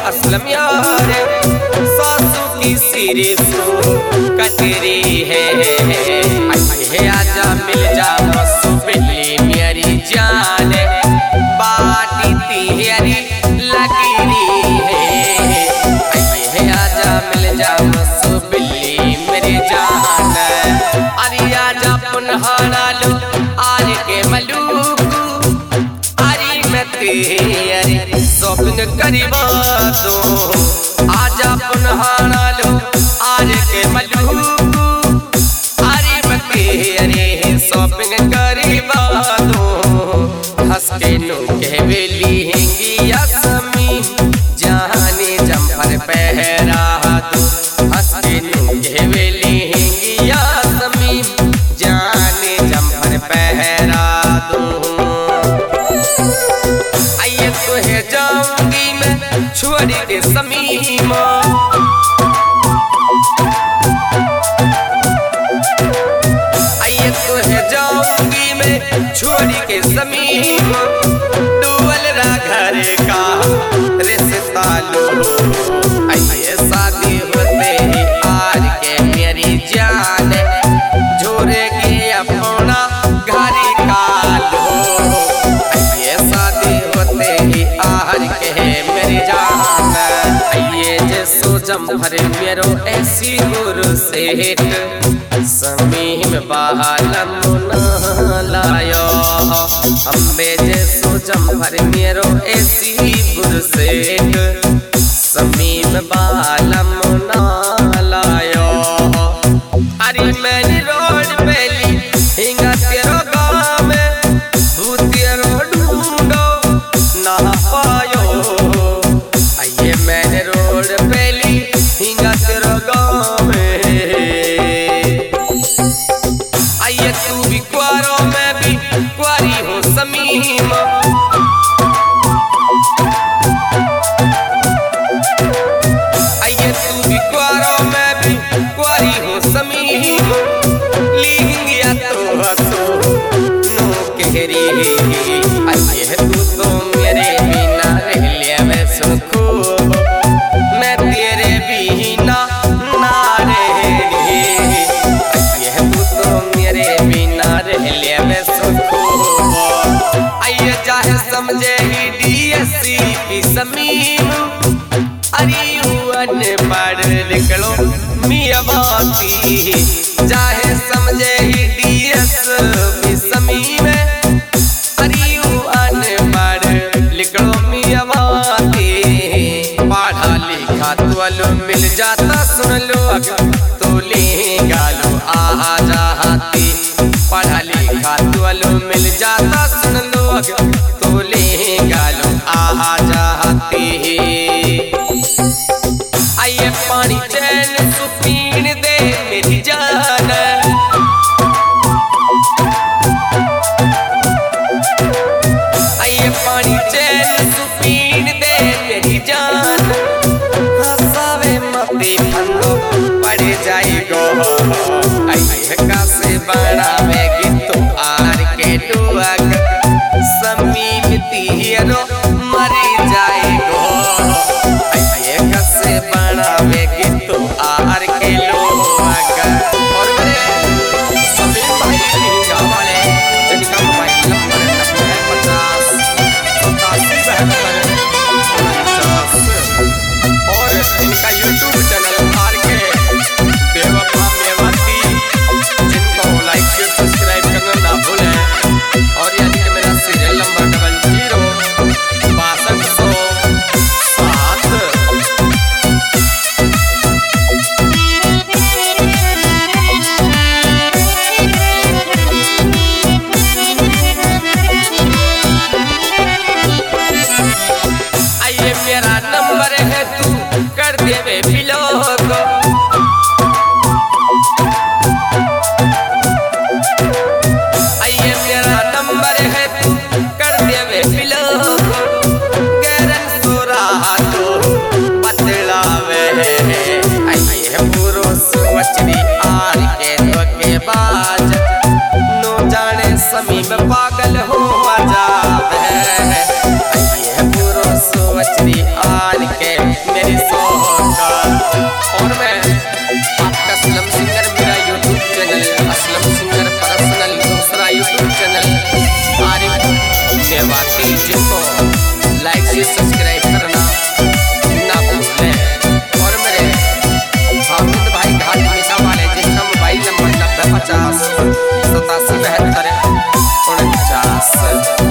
असलम यार सासू की सिरे सो कटरी है आजा मिल जा मसू बिल्ली मेरी जान बाटी तेरी लगी है आजा मिल जा मसू बिल्ली मेरी जान अरे आजा पुनहाना लो आज के मलूक अरे मैं तेरे स्वप्न करीबा दो आजा पुनहाना लो आज के मलूक अरे मैं तेरे स्वप्न करीबा दो हंस के नो के बेली हैंगी असमी जाने जम्पर पहरा दो हंस के नो के बेली हैंगी असमी जाने जम्पर पहरा दो आइए तो है जाऊंगी मैं छोड़ के समीमा आइए तो है जाऊंगी मैं छोड़ के समीमा डूबल रा घर का रिश्ता लो आइए शादी होते ही आज के मेरी जान झोरे के अपना घर का लो आइए शादी होते ही आज के मेरी जान आइए जैसो जम्भर मेरो ऐसी गुरु सेठ समीम बालम न लायो अम्बे जैसो जम्भर मेरो ऐसी गुरु सेठ समीम बालम न लायो अरे मैंने रोड पेली हिंगा तेरो गाँव में भूतियरो ढूंढो ना पायो आइए मैंने रोड पेली हिंगा तेरो गाँव में आइए तू भी क्वारो मैं भी क्वारी हूँ समीमा आइए तू भी क्वारो मैं भी क्वारी हूँ समीमा लिंगिया तो हंसो नो कहरी आइए तू तो मेरे बिना रह लिया मैं सुखो मैं तेरे बिना ना रह आइए तू तो मेरे बिना रह लिया मैं सुखो आइए चाहे समझे ही डीएससी की समीम अरे अनपढ़ निकलो मियां बाती चाहे समझे ही डीएस की समीम अरे अनपढ़ निकलो मियां बाती पढ़ा लिखा तो मिल जाता सुन लो तो लेगा लो आ जाती पढ़ा लिखा तो मिल जाता सुन लो तो लेगा लो आ जाती आइए पानी चैन सुपीन दे मेरी जान आइए पानी चैन सुपीन दे मेरी जान हंसावे मते फंदो पड़ जाएगो आइए का से बनावे गितो आर के डुअक समीम तीरो मरी जाएगो आइए का से बनावे गितो आर के लोग और मेरे समीम भाई लिंगा वाले जिनका मोबाइल नंबर है 50 और इनका यूट्यूब चैनल आर के बेवफा मेवाती जिनको लाइक शेयर सब्सक्राइब करना ना भूलें और यानी कि मेरा सीरियल नंबर 0062 आइए मेरा नंबर है तू कर देवे बिलोग आइए मेरा नंबर है तू कर देवे बिलोग गैरन सोरा तो बतलावे आइए पूरो सोचरी आर के बाज नो जाने समीम पागल हो जावे आइए पूरो सोचरी आर के सब्सक्राइब करना ना भूलें। और मेरे हामिद भाई घाट मीठा वाले जिनका मोबाइल नंबर 9050 87 72 49।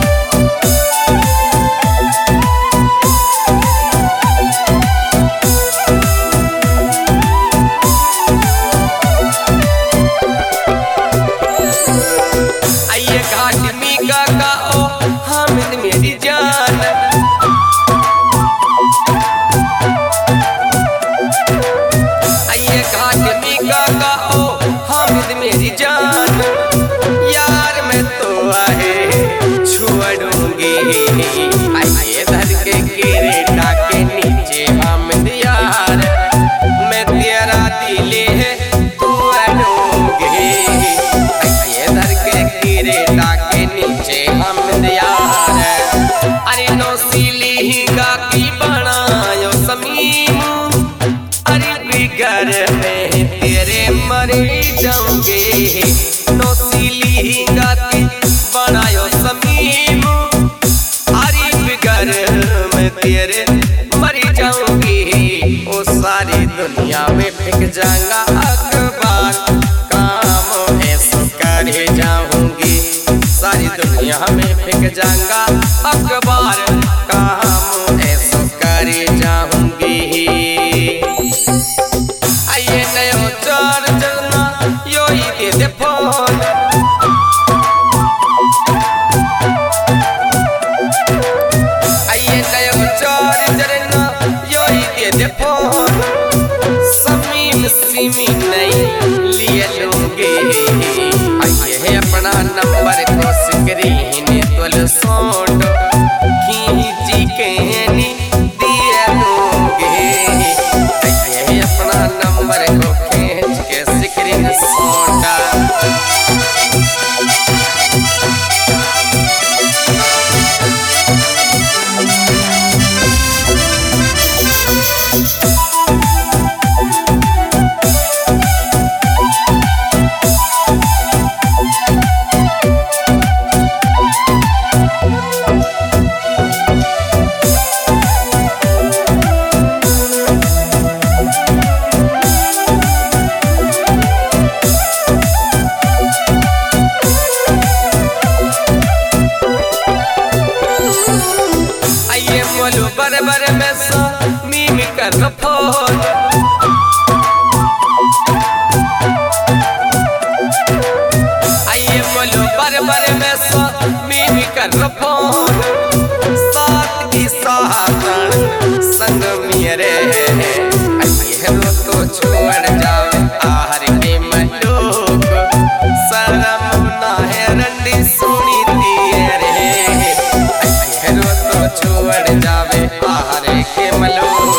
आइए घाट मी का ओ हामिद मेरी जान, आइए घाट मी का ओ हामिद मेरी जान, यार मैं तो आए छोड़ूंगी। आइए धर के किरेटा के नीचे हामिद यार, मैं तेरा दिल है तू अड़ूंगी। आइए धर के किरेटा के नीचे हामिद यार, अरे नौसीली हिंगा की बनायो समीम, अरे बिगर में तेरे मरे जाऊंगे। नौसीली हिंगा की बनायो समीम, अरे बिगर में तेरे मर जाऊंगी। ओ सारी दुनिया में फेंक जाऊंगा अखबार, काम ऐसो करे जाऊंगी। सारी दुनिया में फेंक जाऊंगा अखबार, काम ऐसो करे जाऊंगी। आइए नयो चार्जर ना यो ही दे दे फोन, आइए नयो चार्जर ना यो ही दे दे फोन, समीम सिमी नहीं लिए लूंगी। आइए अपना नंबर को स्क्रीन तुल सोट खींची के नी दिए लूंगी। आइए अपना नंबर को खींच के स्क्रीन शॉट बरबर में सा मीम कर फोन, आइए बोलो बरबर में सा मीम कर फोन, साथ की साहब संग मेरे। आइए रो तो छोड़ जाओ आहर के मलोक, शर्म ना है रंडी सुनी तेरे। आइए रो तो छोड़ जावे आहर के मलोक।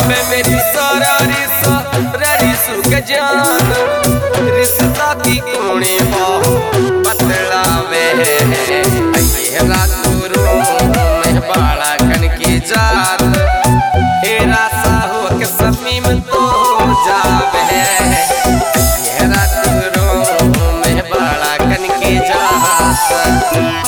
में मेरी सारा रिसु के जान रिश्ता की कोने बतलावे ये रात में बाड़ा कन की जात हेरा साहो के समी में तो जावे ये रात में बाड़ा कन की जात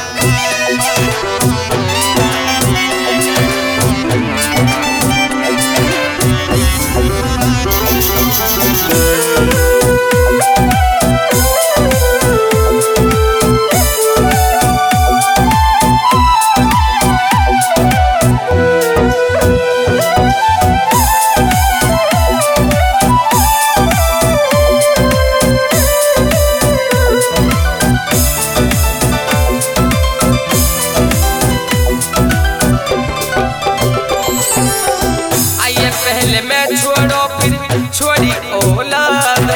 पहले मैं छोड़ो फिर छोड़ी औलाद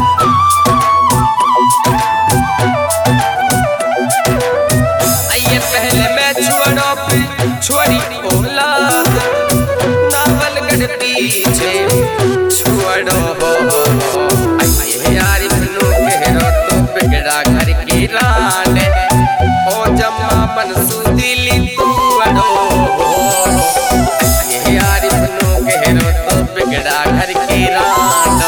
आइए पहले मैं छोड़ो फिर छोड़ी औलाद नावलगढ़ पीछे छोड़ो आइए यारी बनो कहो तो बिगड़ा घर की रान ओ जम्मा बनसू दिली तू अड़ो यारी बनो कहो तो बिगड़ा घर की रान